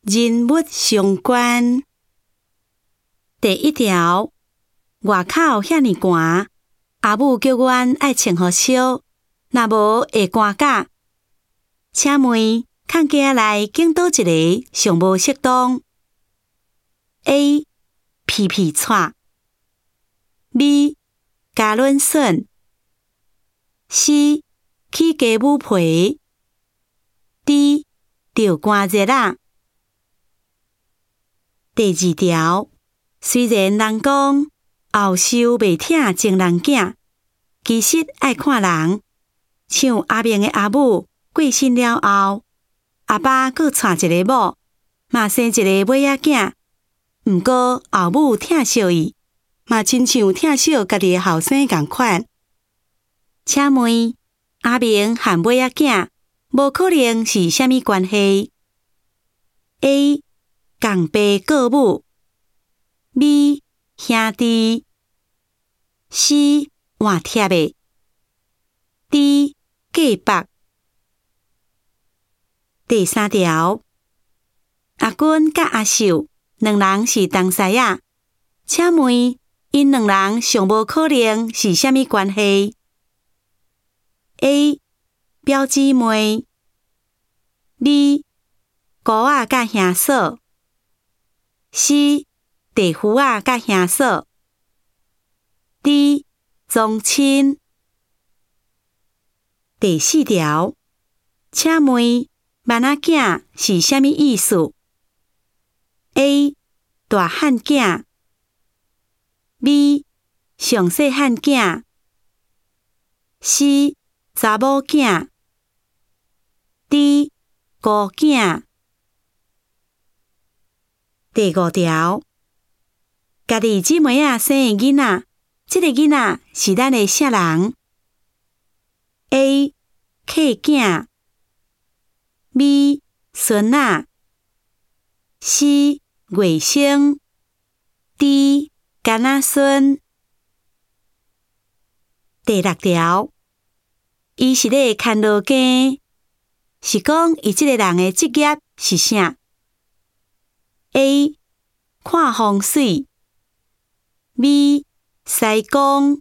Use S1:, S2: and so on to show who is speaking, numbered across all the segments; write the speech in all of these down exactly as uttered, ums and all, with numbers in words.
S1: 人物相关。第一条，外口遐尼寒，阿母叫阮爱穿好烧，若无会寒甲。请问看家内拣倒一个上无适当 ？A. 皮皮擦 B. 加润笋 C. 起鸡母皮 D. 着寒热啊。第二条，虽然人讲后寿袂疼情人囝，其实爱看人。像阿明的阿母过身了后，阿爸佫娶一个某，嘛生一个尾仔囝。毋过后母疼惜伊，嘛亲像疼惜家己的后生共款。请问阿明和尾仔囝无可能是啥物关系 ？A. 共爸过母 B. 兄弟 C. 换贴的 D. 嫁伯。第三条，阿君甲阿秀两人是同师仔，请问因两人上无可能是啥物关系 ？A. 表姊妹 B. 姑仔甲兄嫂 C. 弟夫仔甲兄嫂 D. 宗亲。第四条，请问万仔囝是啥物意思 ？A. 大汉囝 B. 上细汉囝 C. 查某囝 D. 孤囝。第五条，家己姊妹仔生的囡仔，这个囡仔是咱的啥人 ？A. 客囝 B. 孙仔 C. 外甥 D. 干仔孙。第六条，伊是咧牵落羹，是讲伊即个人的职业是啥 ？A. 看风水 B. 西工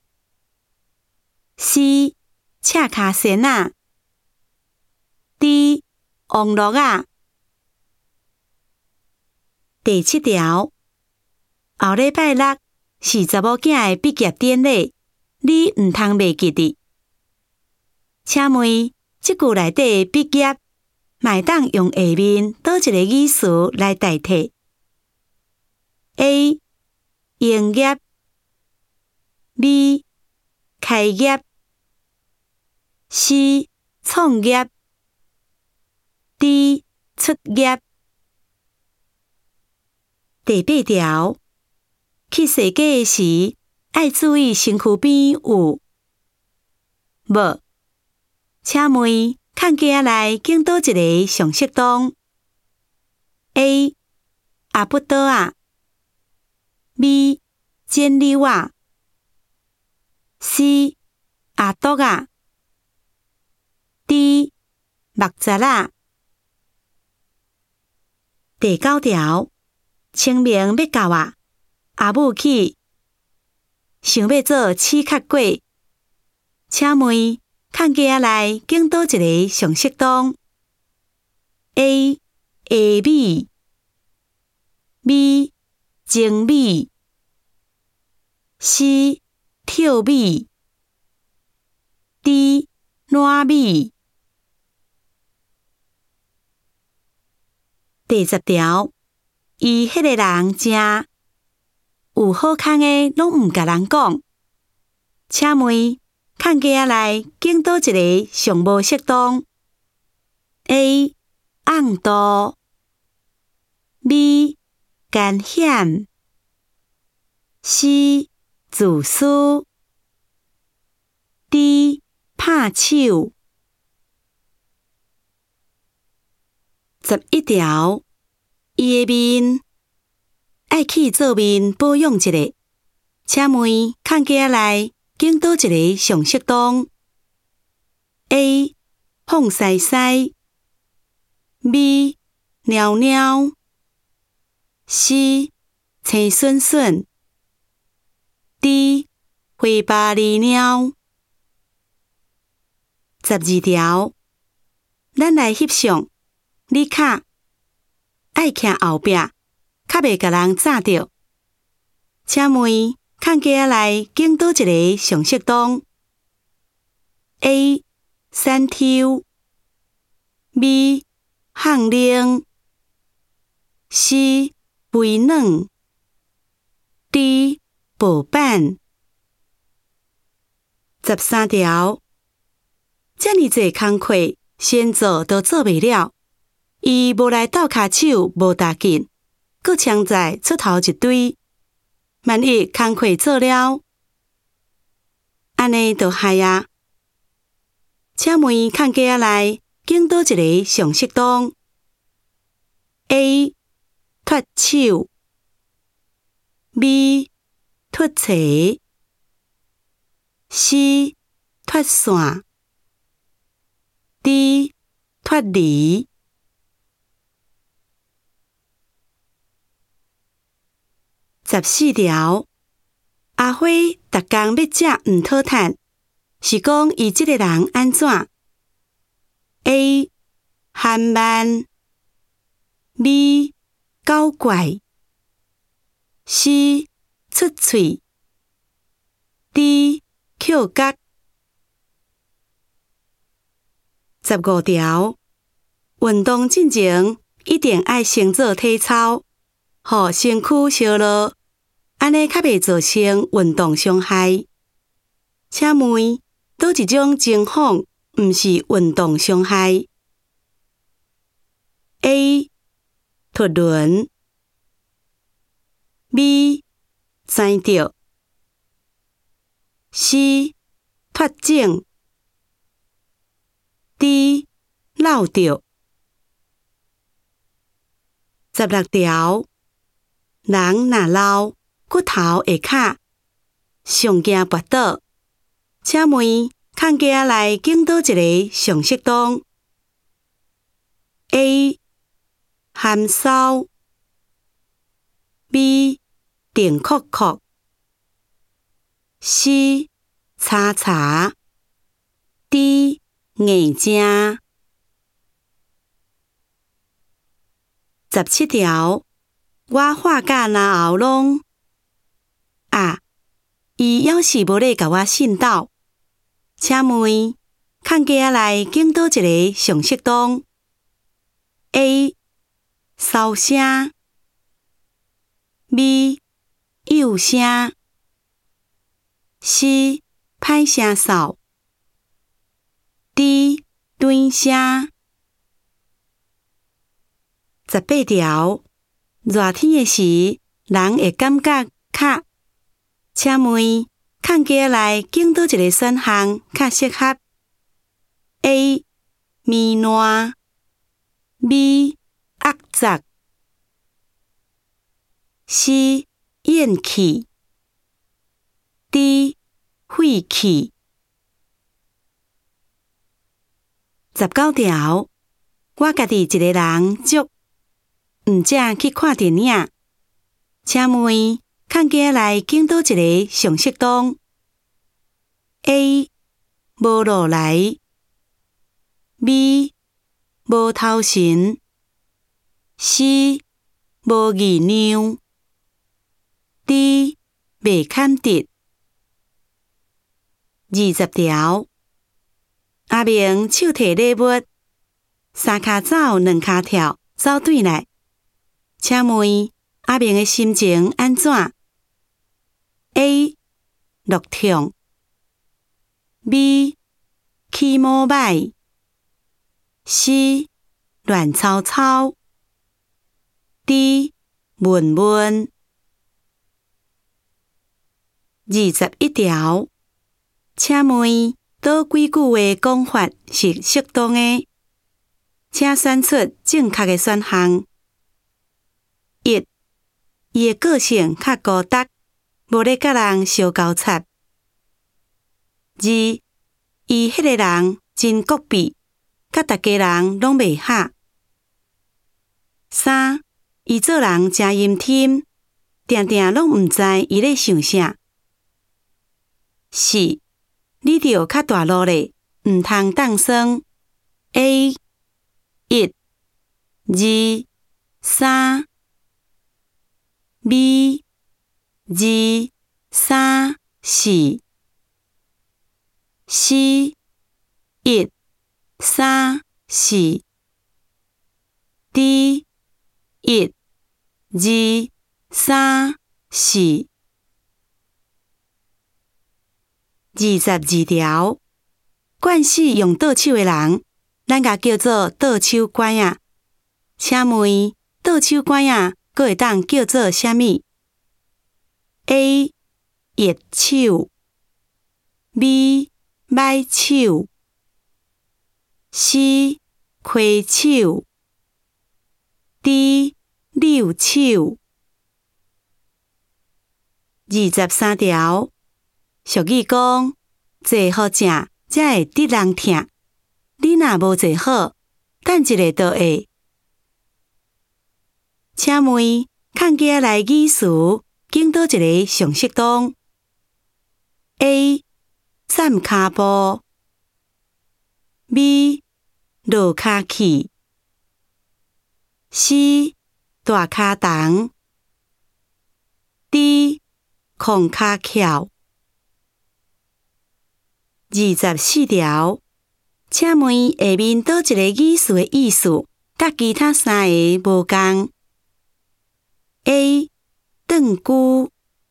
S1: C. 赤卡仙仔 D. 网络啊。第七条，后礼拜六是查某囝的毕业典礼，你毋通袂记得。请问即句内底毕业，卖当用下面倒一个语词来代替 ？A. 营业 B. 开业 C. 创业 D. 出业。第八条，去世界时爱注意身躯边有无？请问看家内拣倒一个上适当 ？A. 阿不倒啊 B. 剪柳啊 C. 阿毒啊 D. 目杂啊。第九条，清明要到啊，阿母去想要做刺壳粿，请问看家内拣倒一个上适当 ？A. 下米 B. 精米 C. 跳米 D. 烂米。第十条，伊迄个人正有好康的，拢毋甲人讲。请问看家内拣倒一个上无适当 ？A. 暗道 B. 干险 C. 自私 D. 拍手。十一条，伊的面爱去做面保养一下，请问看家内拣倒一个上适当 ？A. 放西西 B. 尿尿 C 青笋笋 D 花巴利鸟。十二条，咱来翕相，你卡爱徛后壁，较袂甲人炸着。请问看家内经倒一个上色洞 ？A 山丘 B 项链 C 肥软 D 薄板。十三条，遮尔济工课，先做都做袂了，伊无来斗骹手，无踏紧，搁强在出头一堆。万一工课做了，安尼就害啊！请问看家内经倒一个上色洞 ？A 脱手 B 脱鞋 C 脱线 D 脱离。十四条，阿花逐工要食毋讨趁，是讲伊即个人安怎 ？A 憨慢 B 搞怪 C 出喙 D 扣角。十五条，运动进前一定爱先做体操，互身躯烧热，安尼较袂造成运动伤害。请问倒一种情况毋是运动伤害 ？A 脱轮 B 知着 C 脱颈 D 落着。十六条，人若老，骨头会卡，上惊跋倒。请问看家内经倒一个上色洞 ？A 含梢 B 定扣扣 C 叉叉 D 硬正。十七条，我画甲那后拢啊，伊要是无咧甲我信斗。请问看家内经倒一个上色洞 ？A 骚声 B 幼声 C 歹声扫 D 短声。十八条，热天的时，人会感觉卡。请问看家内经倒一个选项较适合 ？A 绵烂 B 压杂 C 厌气 D 废气。十九条，我家己一个人足。毋正去看电影，请问看家内经倒一个上色洞 ？A 无落来 B 无头神 C 无二娘 D 袂堪得。二十条，阿明手摕礼物，三骹走，两骹跳，走对来。请问阿明的心情安怎 ？A 落痛 B 起毛歹 C 乱糟糟 D 闷闷。二十一条，请问倒几句话讲法是适当的？请选出正确的选项。一，伊的个性较孤单，无咧甲人相交叉。二，伊迄个人真国僻，甲大家人拢袂合。三，伊伊做人真阴天，定定拢毋知伊咧想啥。四，你着较大路咧，毋通当算。A 一、二、三 B 二、三、四 C 一、三、四 D 一、二、三、四。二十二條，慣使用倒手的人，咱甲叫做倒手拐仔。請問倒手拐仔佫會當叫做啥物 ？A 逆手 B 䆀手 C 虧手 D 溜手。二十三條，俗語講，坐好正才會得人疼。你若無坐好，等一下就會。請問看家內語詞經倒一個常識當 ？A 站骹步 B 落骹去 C 大骹重 D 空骹翹。二十四條，請問下面倒一個語詞的意思，甲其他三個無共 ？A 斷句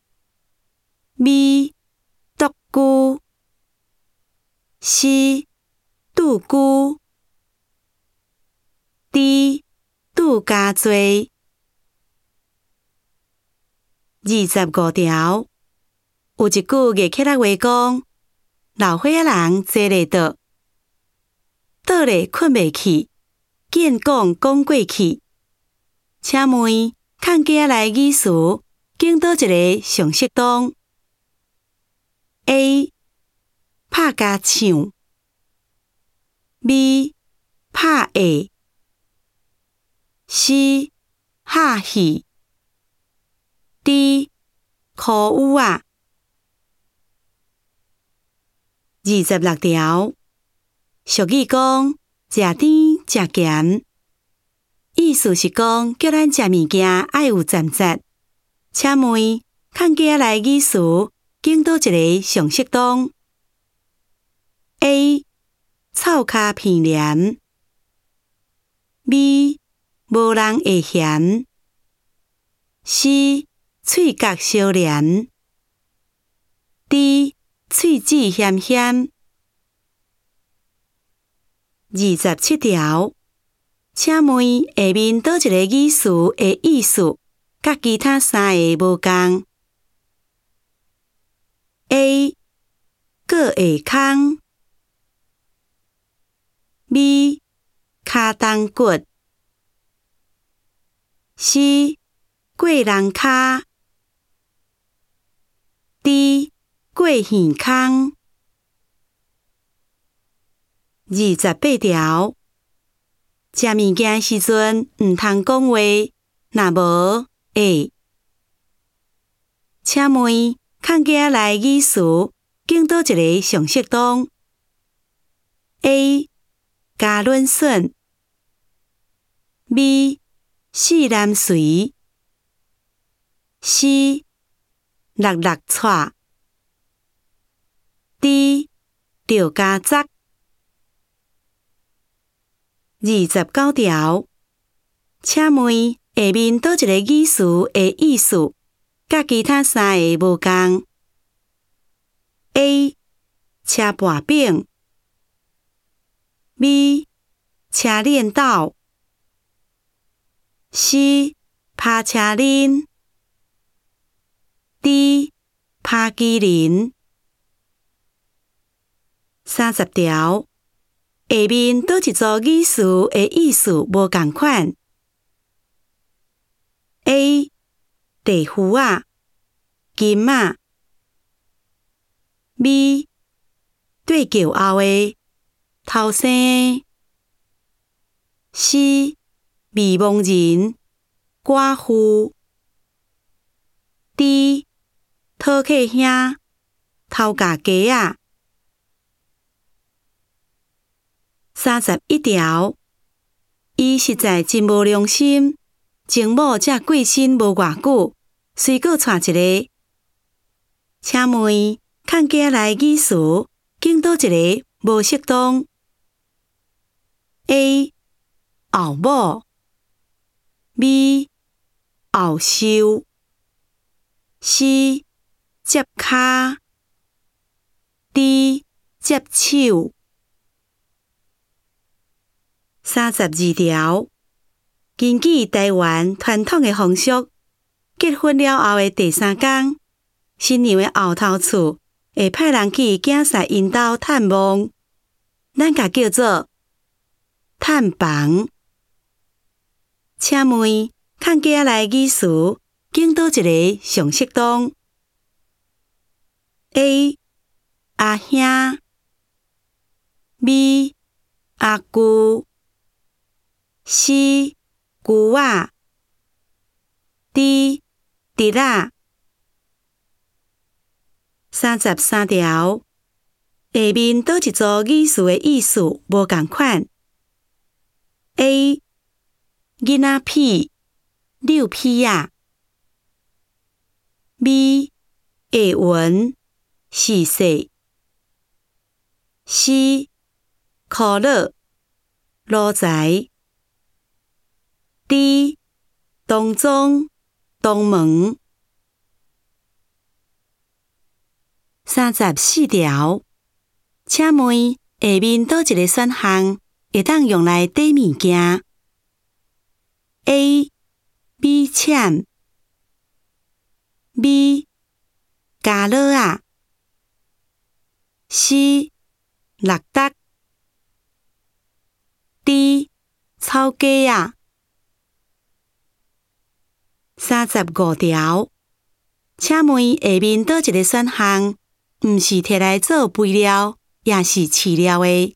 S1: B 獨句 C 拄句 D 拄加多。二十五條，有一句粵客仔話講，老歲仔人坐咧倒，倒咧困袂去，見講講過去。請問看家內語詞經倒一個常識當 ？A 拍甲唱 B 拍下 C 嚇戲 D 箍舞仔。二十六條，俗語講食甜食鹹，意思是講叫咱食物件愛有站節。請問看家內語詞經倒一個常識當 ？A 臭腳鼻黏 B 無人會嫌 C 喙角燒黏 D 喙舌鹹鹹。二十七條，請問下面倒一個語詞的意思，甲其他三個無共 ？A 過下空 B 骹當骨 C 過人骹 D 過耳孔。二十八條，食物件時陣毋通講話，若無會。請問看家內語詞經倒一個常識當 ？A 加潤筍 B 四南水 C 六六掣 D 著加雜。二十九條，請問下面倒一個語詞的意思，甲其他三個無共 ？A 車盤柄 B 車鏈斗 C 拍車輪 D 拍機輪。三十條，下面倒一組語詞的意思無同款 ？A 地夫仔、金仔 B 對橋後的頭生 C 未亡人寡婦。D 讨客兄，头家鸡仔。三十一条，伊实在真无良心，前某才过身无偌久，随搁娶一个。请问看家内语词，拣倒一个无适当 ？A 后母 B 后收 C 接骹 D 接手。三十二条，根据台湾传统的风俗，结婚了后的第三天，新娘的后头厝会派人去囝婿因兜探望，咱甲叫做探房。请问看家内语词，拣倒一个上适当 ？A 阿兄 B 阿舅 C 舅仔 D 侄仔。三十三条，下面倒一组语词的意思无同款 ？A 囡仔痞、遛痞仔 B 下文、是说 C 可乐、路财 D 东庄、东门。三十四条，请问下面倒一个选项会当用来抵物件 ？A 米签 B 咖喱仔 C 六角 D 草鸡仔。三十五条，请问下面倒一个选项毋是摕来做肥料，也是饲料的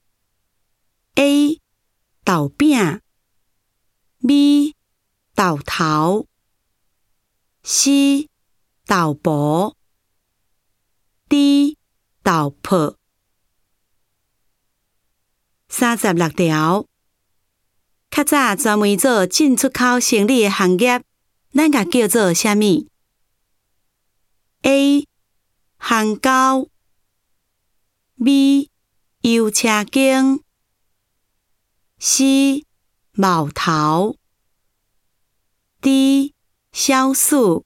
S1: ？A 豆饼 B 豆头 C 豆腐 D 豆粕。三十六条，较早专门做进出口生理的行业，咱甲叫做啥物 ？A 烘沟 B 油车间 C 毛头 D 小鼠。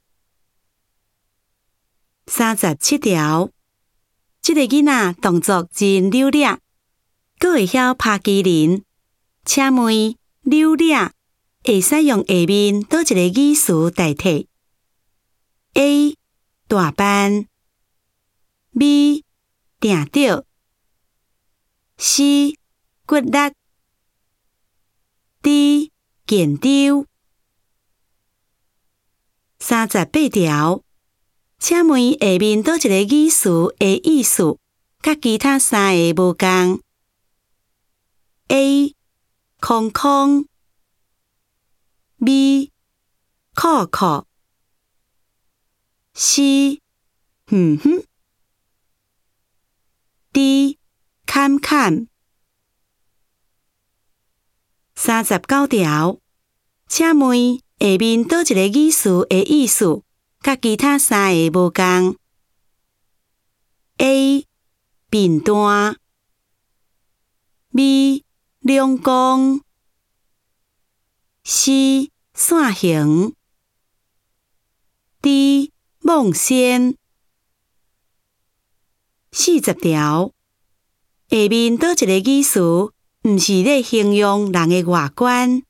S1: 三十七条，这个囡仔动作真溜叻，佫会晓拍机灵，请问溜叻会使用下面倒一个语词代替 ？A 大班 B 定着 C 骨力 D 健丢。三十八条，请问下面倒一个语词的意思，甲其他三个无同 ？A 空空 B 酷酷 C 哼哼 D 坎坎。三十九条，请问下面倒一个语词的意思，甲其他三个无同 ？A 扁担 B 两光 C 线形 D 梦仙。四十条，下面倒一个语词毋是咧形容人的外观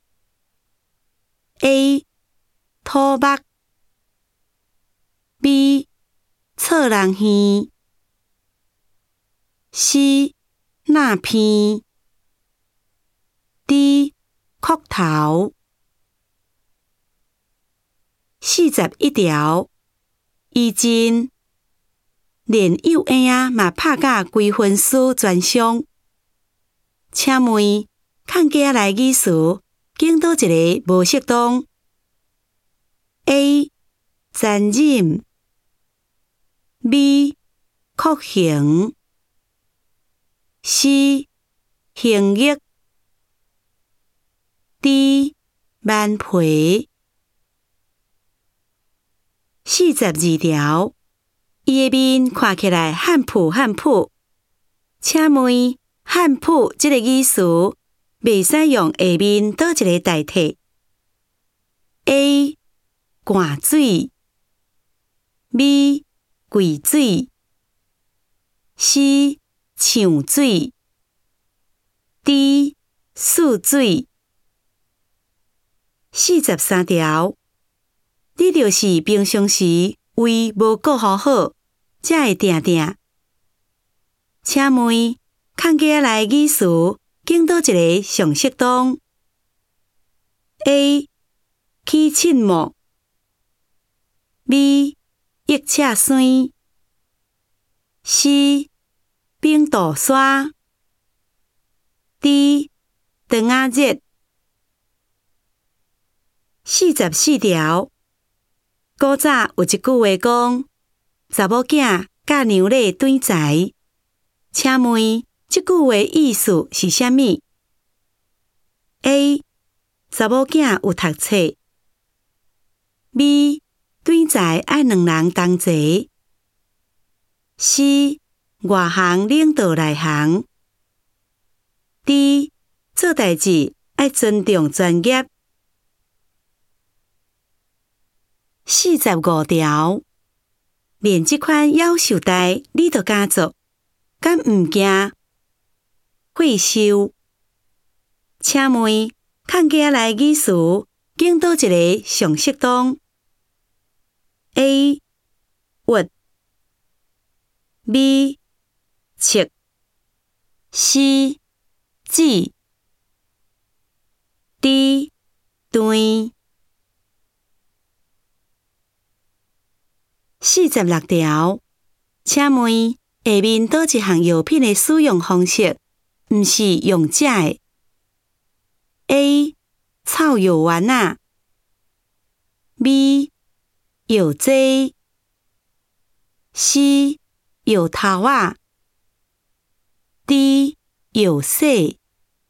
S1: ？A 土目 B 臭人耳 C 那片 D 壳头。四十一条，以前连幼婴仔嘛拍甲规分书全上，请问看家内语词拣倒一个无适当 A. 残忍 B. 酷刑 C. 刑役 D. 蛮皮四十二条，伊的面看起来汉朴汉朴，请问汉朴这个意思袂使用下面倒一个代替 ？A. 寒水 B. 贵水 C. 呛水 D. 泗水四十三条，你就是平常时胃无顾好好，才会定定。请问看家内语词经倒一个上适当 ？A. 起凊目 B. 益赤酸 C. 冰豆沙 D. 肠仔热四十四条，古早有一句话讲：查某囝甲娘礼对财。请问这句话意思是啥物 ？A. 查某囝有读册 B. 对财爱两人同齐 C. 外行领导内行 D. 做代志爱尊重专业四十五条，连这款夭寿代你都敢做，敢毋惊会受？请问看家内语词经倒一个上适当 ？A. 屈 B. 切 C. 指 D. 对四十六条，请问下面倒一项药品的使用方式毋是用食的 ？A. 草药丸仔 B. 药剂 C. 药头仔 D. 药洗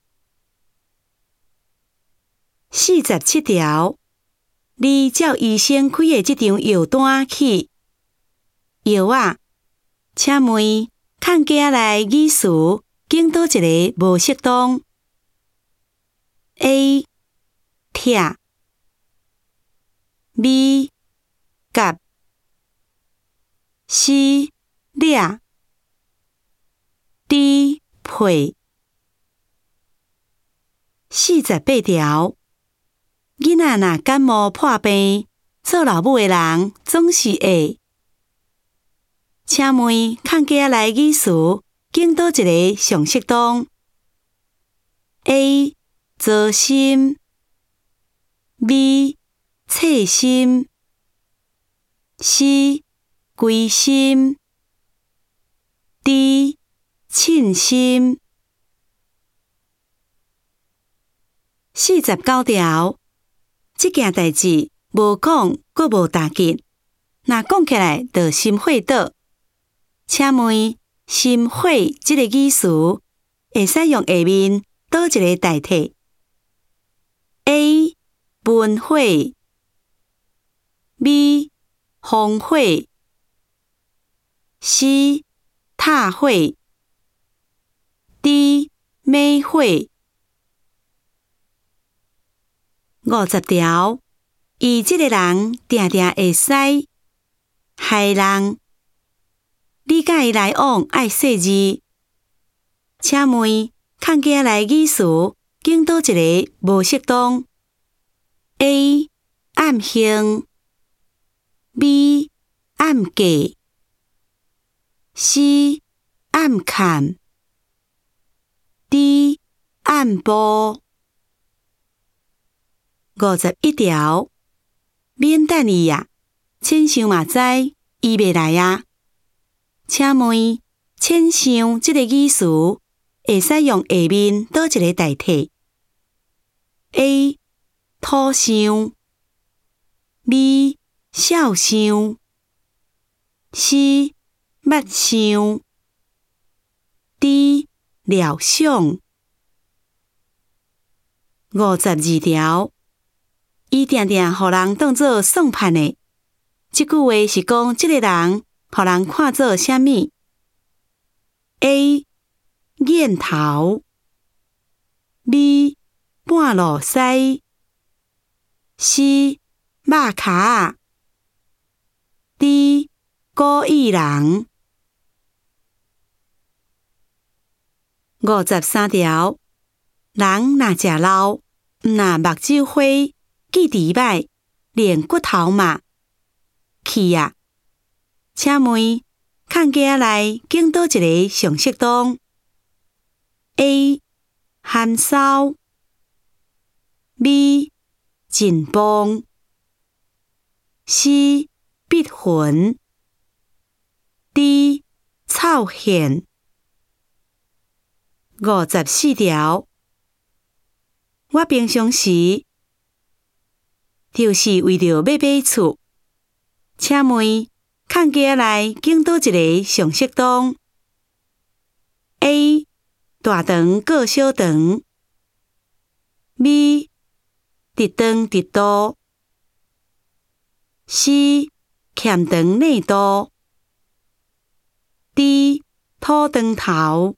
S1: 四十七条，你照医生开的这张药单去。药啊，请问看家内语词经倒一个无适当 ？A. 疼 B. 夹 C. 掠 D. 配四十八条，囡仔若感冒破病，做老母的人总是会。请问看家内语词经倒一个上适当 ？A. 糟心 B. 刺心 C. 规心 D. 凊心四十九条，这件代志无讲，阁无大吉，若讲起来就心火倒。请问心火这个语词会使用下面倒一个代替 ？A. 文火 B. 风火 C. 塔火 D. 马火五十条，伊这个人定定会使害人。你甲伊来往爱细字，请问看家内语词经倒一个无适当 ？A. 暗刑 B. 暗嫁 C. 暗砍 D. 暗步五十一条，免等伊啊，亲像嘛知伊袂来啊。请问亲像这个语词会使用下面倒一个代替 ？A. 土象 B 笑相 C 捌相 D 料想。五十二条，伊定定互人当作算盘的。这句话是讲这个人互人看作啥物 ？A 眼头 B 半路狮 C 肉骹 D 故意人。五十三条，人若食老，毋若目睭花，记忆歹，连骨头嘛。去啊！请问看家内经倒一个常识当 ？A 含梢 B 紧绷 C 必魂 D 臭现。五十四条，我平常时就是为着要买厝，请问看家内经倒一个常识当 ？A 大肠过小肠 B 直肠直肚 C 欠肠内肚 D 吐肠头。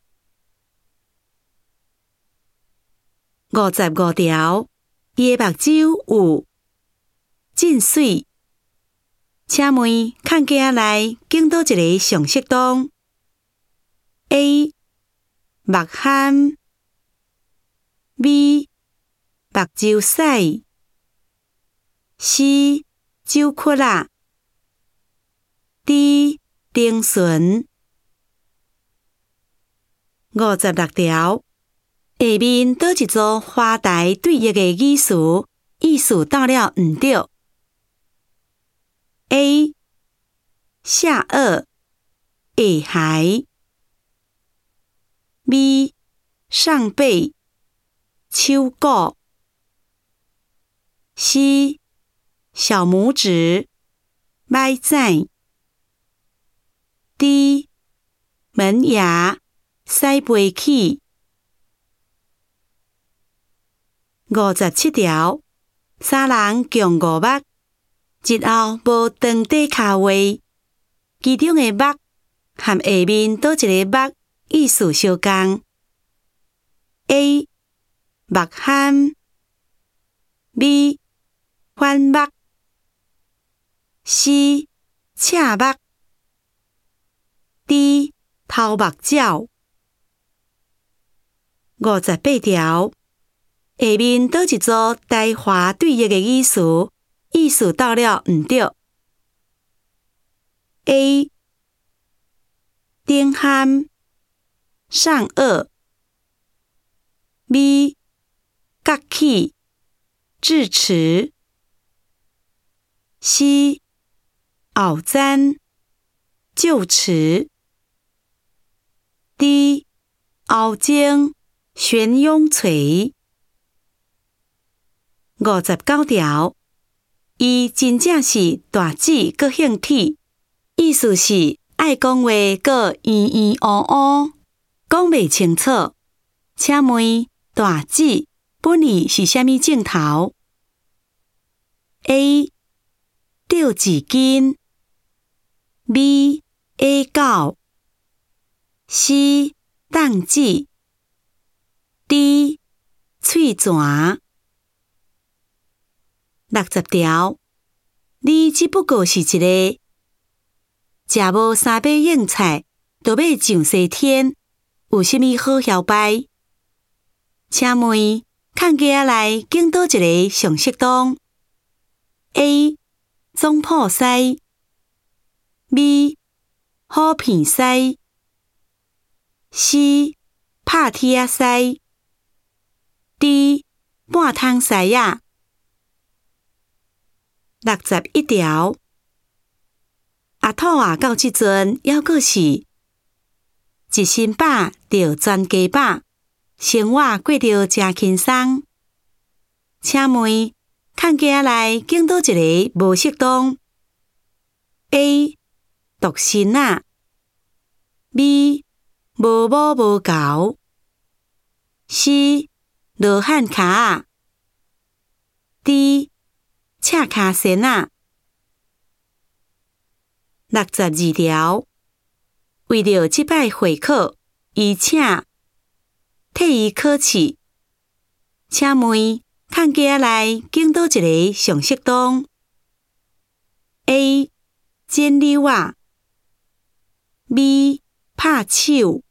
S1: 五十五条，伊的目睭有进水，请问看家内经倒一个常识当 ？A 目含 B 目睭屎 C 酒窟仔 D 丁醇。五十六条，下面倒一组花台对译的语词，意思到了毋对。A 下颚下頦 B 上背手骨 C 小拇指䆀指 D 门牙屎飞起。五十七条，三人共五目，日后无长短骹话，其中的目和下面倒一个目意思相共 ？A 目含 B 反目 C 侧目 D 头目鸟。五十八条，下面倒一组台华对译的语词，意思到了毋对。A 顶頷上颚 B 角起智齿 C 后瞻臼齿 D 后颈悬雍垂。五十九条，伊真正是大姊阁兴体，意思是爱讲话阁嘤嘤嗷嗷，讲袂清楚。请问大姊本意是啥物镜头 ？A 吊字巾 B 下狗 C 当姊 D 喙泉。六十条，你只不过是一个食无三把硬菜，就要上西天，有啥物好摇摆？请问看家内经倒一个常识当 ？A 总铺师 B 好片师 C 拍铁师 D 半桶师仔。六十一条，阿土啊到即阵还阁是一身饱着全家饱，生活过着真轻松。请问看家内经倒一个无适当 ？A. 独身仔 B. 无某无猴 C. 罗汉骹 D. 赤卡仙仔。六十二条，为着即摆会考，而且替伊考试，请问看家内经倒一个上适当 ？A. 剪柳仔 B. 拍手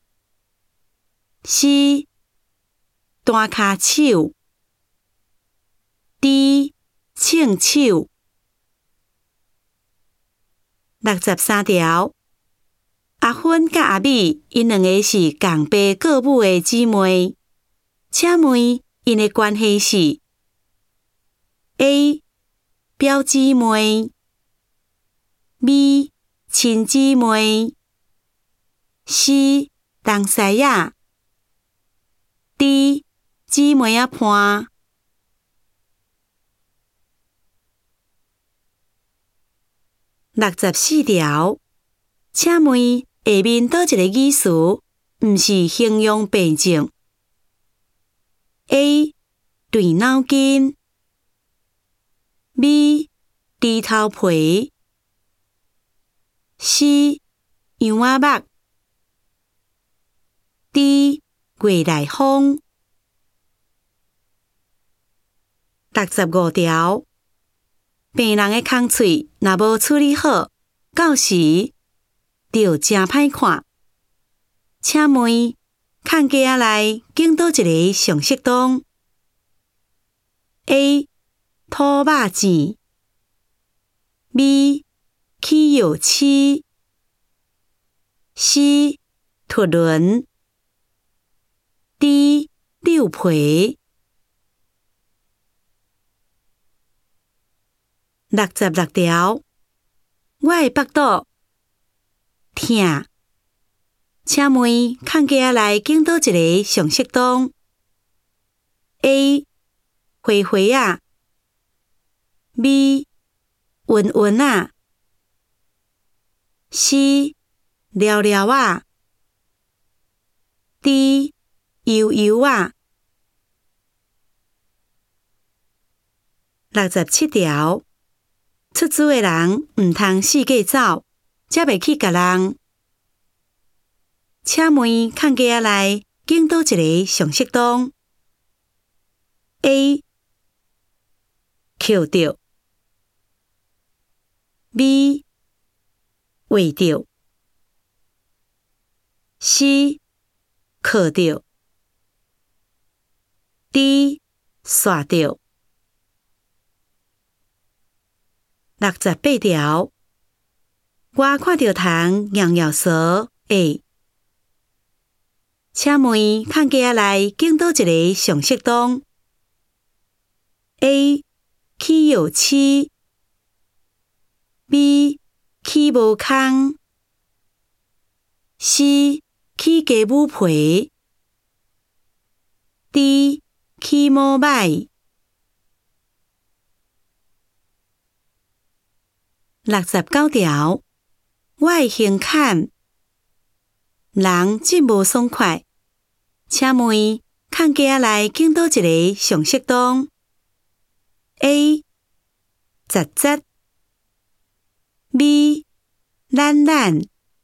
S1: C. 单骹手 D. 唱手。六十三条，阿芬甲阿美因两个是共爸各母的姊妹，请问因的关系是 A. 表姊妹 B. 亲姊妹 C. 同师仔 D. 姊妹仔伴。六十四条，请问下面倒一个语词毋是形容病症 ？A. 对脑筋 B. 猪头皮 C. 羊仔目 D. 月内风。六十五条，病人的空喙若无处理好，到时就真歹看。请问看家内经倒一个上适当 ？A. 吐肉糋 B. 起药刺 C. 突轮 D. 溜皮。六十六条，我的腹肚痛，请问看家内经倒一个上适当 ？A. 花花仔 B. 晕晕仔 C. 撩撩仔 D. 油油仔。六十七条，出资的人毋通四界走，才袂去甲人。请问看家内经倒一个上适当 ？A. 扣着 B. 画着 C. 靠着 D. 刷着。六十八条，我看到虫摇摇蛇会。请问看家内经倒一个上适当 ？A. 起药刺 B. 起无空 C. 起鸡母皮 D. 起毛歹。六十九条，我的胸坎人真无爽快，请问看家内经倒一个上适当 ？A. 窒窒 B. 懒懒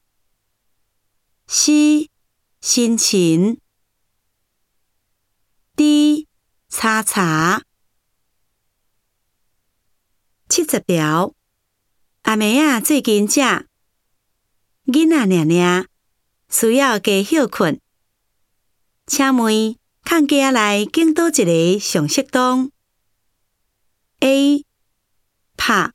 S1: C. 深沉 D. 查查。七十条，阿妹仔最近食，囡仔娘娘需要加休困，请问看家内经倒一个上适当 ？A. 拍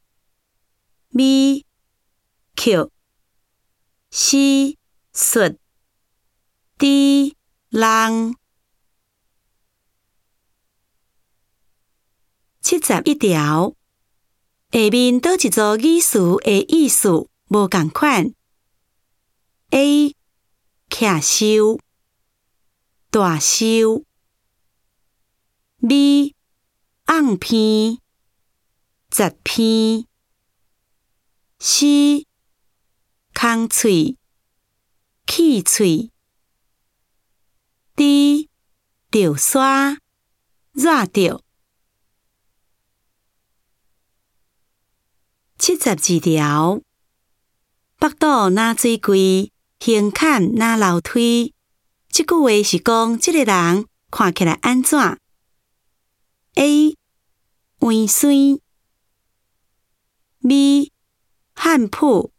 S1: B. 扣 C. 摔 D. 浪。七十一条，下面倒一组语词的意思无同款 ？A. 骑手、大手 B. 昂片、十片。C 空喙、气喙。D 着沙、热着。七十二条。腹肚若水贵，胸坎若楼梯。这句话是讲这个人看起来安怎 ？A 弯酸 B 汉普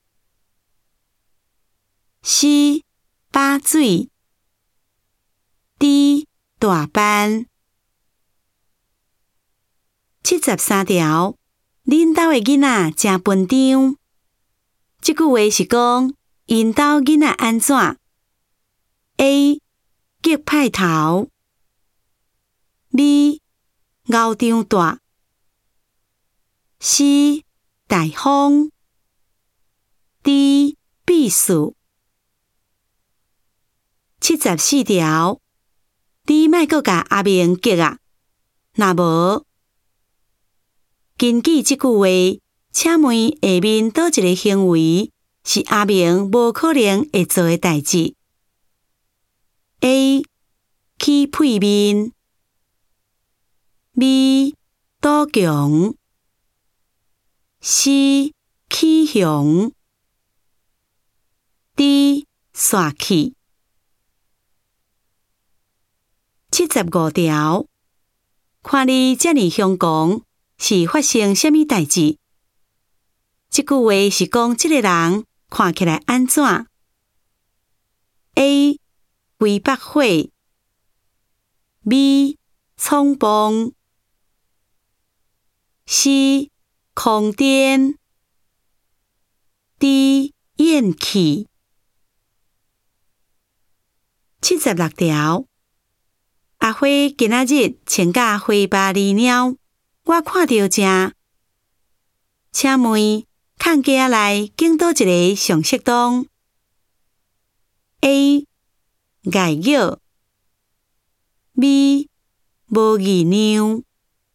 S1: C 把水 D 大班。七十三条。恁兜的囡仔真笨张。这句话是讲因兜囡仔安怎 ？A 激派头 B 敖张大 C 大方 D 秘书。七十四条。你莫阁甲阿明激啊，若无。根据这句话，请问下面倒一个行为是阿明无可能会做的代志 ？A 起屁面 B 赌强 C 起熊 D 耍气。七十五条。看你这么凶狂。是发生什么代志？这句话是讲这个人看起来安怎 ？A 规百火 B 冲动 C 狂癫 D 厌气。七十六条。阿花今仔日穿甲花巴里鸟。我看到正，请问看家内拣倒一个上适当 ？A 外脚 B 无义娘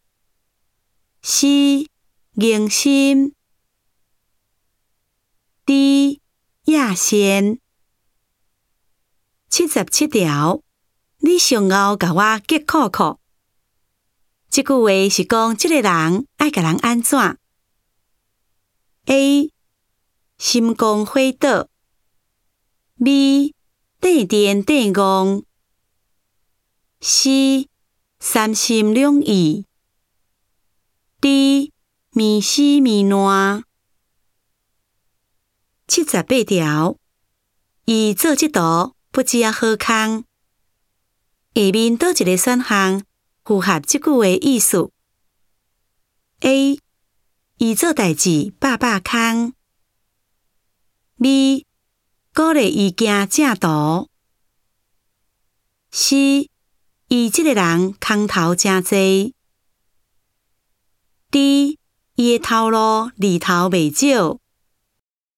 S1: C 硬心 D 亚仙。七十七条。你上后甲我激酷酷。这句话是讲这个人爱甲人安怎 ？A 心光火倒 B 电电电戆 C 三心两意 D 迷死迷烂。七十八条。伊做这道不只啊好康。下面倒一个选项符合这句话意思 ？A 伊做代志百百空 B 鼓励伊行正途 C 伊这个人空头真济 D 伊的头路利头袂少。